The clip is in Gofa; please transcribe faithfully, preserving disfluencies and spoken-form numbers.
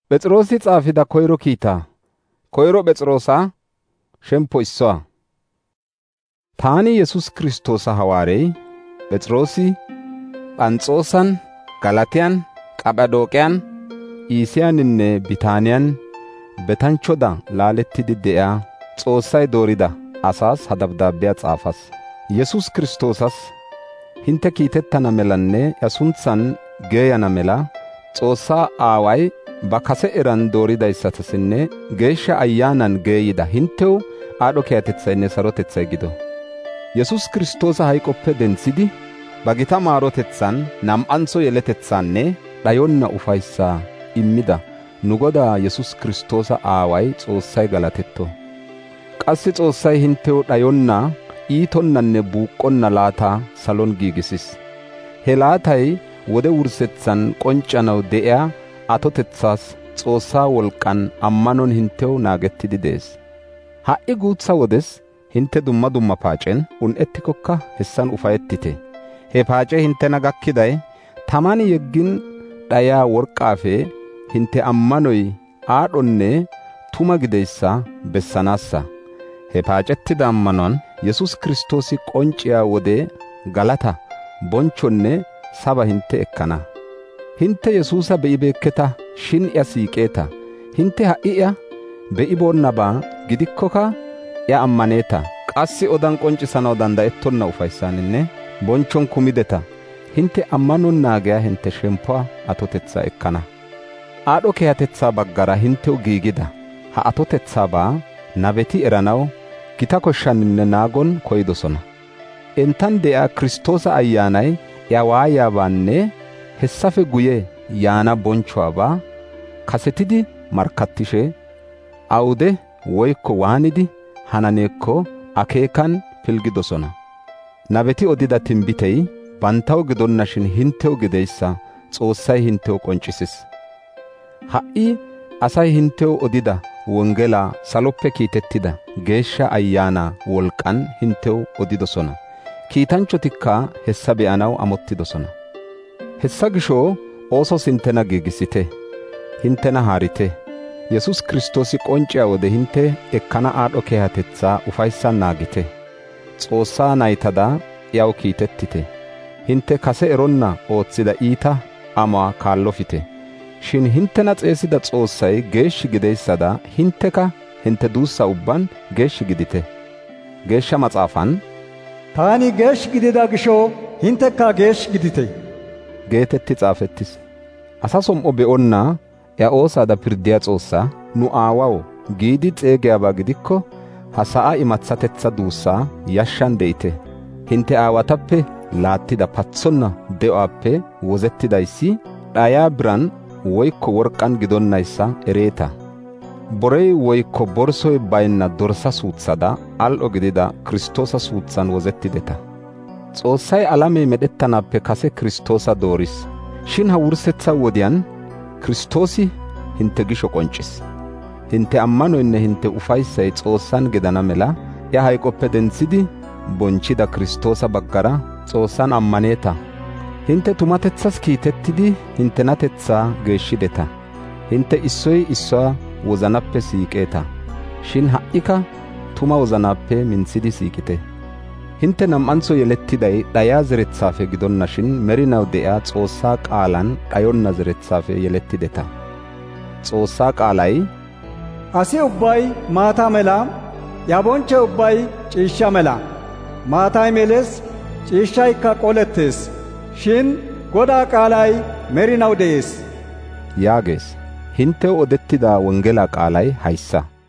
Phexrosi xaafida koyro kiita. Koyro Phexrosa shempo issuwa. Taani Yesus Kiristoosa hawaarey Phexrosi Phanxoosan, Galatiyan, Qaphadooqiyan, Iisiyaninne Bitaaniyan betanchoda laalettidi de'iya Xoossay doorida asaas ha dabdaabbiya xaafas. Yesus Kiristoosas hinte kiitettana melanne iya sunthan geeyana mela Xoossaa Aaway ba kase eran dooridayssatasinne Geeshsha Ayyaanan geeyida hintew aadho keeyatetsaynne sarotetsay gido. Yesus Kiristoosa hayqoppe denthidi ba gita maarotetsan nam7antho yeletetsaanne dhayonna ufayssaa immida nu Godaa Yesus Kiristoosa Aaway Xoossay galatetto. Qassi Xoossay hintew dhayonna iitonnanne buuqqonna laataa salon giigisis. He laatay wode wursetsan qonccanaw de'iya atotetsaas Xoossaa wolqqan ammanon hintew naagettidi dees. Ha"i guutsa wodes hinte dumma dumma paacen un7ettikokka hessan ufayettite. He paace hintena gakkiday taman yeggin dhayaa worqqaafe hinte ammanoy aadhonne tuma gideyssa bessanaassa. He paacettida ammanuwan Yesus Kiristoosi qoncciya wode galata, bonchonne saba hinte ekkana. Hinte Yesuusa be'ibeekketa, shin iya siiqeeta. Hinte ha"i iya be'iboonnabaa gidikkoka iya ammaneeta. Qassi odan qonccisanaw danda'ettonna ufayssaaninne bonchon kumideta. Hinte ammanon naagiya hinte shemppuwa atotetsaa ekkana. Aadho keeyatetsaa baggara hintew giigida ha atotetsaabaa nabeti eranaw gita koshshaninne naagon koydosona. Enttan de'iya Kiristoosa Ayyaanay iya waayabaanne hessafe guye yaana bonchuwaabaa kasetidi markkattishe awude woykko waanidi hananeekko akeekan pilgidosona. Nabeti odida tinbitey bantaw gidonnashin hintew gideyssa Xoossay hintew qonccisis. Ha"i asay hintew odida wongelaa saloppe kiitettida Geeshsha Ayyaanaa wolqqan hintew odidosona. Kiitanchotikka hessa be'anaw amottidosona. Hessa gishoo oosos hintena giigisite, hintena haarite. Yesus Kiristoosi qoncciya wode hinte ekkana aadho keeyatetsaa ufayssan naagite. Xoossaa naytada iyaw kiitettite. Hinte kase eronna ooththida iita amuwaa kaallofite. Shin hintena xeesida Xoossay geeshshi gideyssada hinteka hinte duussa ubban geeshshi gidite. Geeshsha Maxaafan, Taani geeshshi gidida gishoo hintekka geeshshi gidite geetetti xaafettis. Asa som7o be'onnaa iya oosaada pirdiyaa Xoossaa nu aawaw giidi xeegiyaabaa gidikko ha sa'a imatsatetsa duussaa yashshan de'ite. Hinte aawatappe laattida patsonna de'uwaappe wozettidayssi dhayaa biran woykko worqqan gidonnayssa ereeta. Borey woykko borsoy baynna dorsa suutsada al7o gidida Kiristoosa suutsan wozettideta. Xoossay alamee medhettanaappe kase Kiristoosa dooris. Shin ha wursetsa wodiyan Kiristoosi hinte gisho qonccis. Hinte ammanoynne hinte ufayssay Xoossan gidana mela iya hayqoppe dentsidi bonchida Kiristoosa baggara Xoossan ammaneeta. Hinte tumatetsas kiitettidi hintenatetsaa geeshshideta. Hinte issoy issuwaa wozanappe siiqeeta. Shin ha"ika tuma wozanappe mintsidi siiqite. Hinte nam7antho yelettiday dhayaa zeretsaafe gidonnashin merinaw de'iya Xoossaa qaalan dhayonna zeretsaafe yelettideta. Xoossaa qaalay, Asi ubbay maata mela, ya bonche ubbay ciishsha mela. Maatay meles, ciishshaykka qolettees. Shin Godaa qaalay merinaw de'ees. yaagees. Hintew odettida wongelaa qaalay hayssa.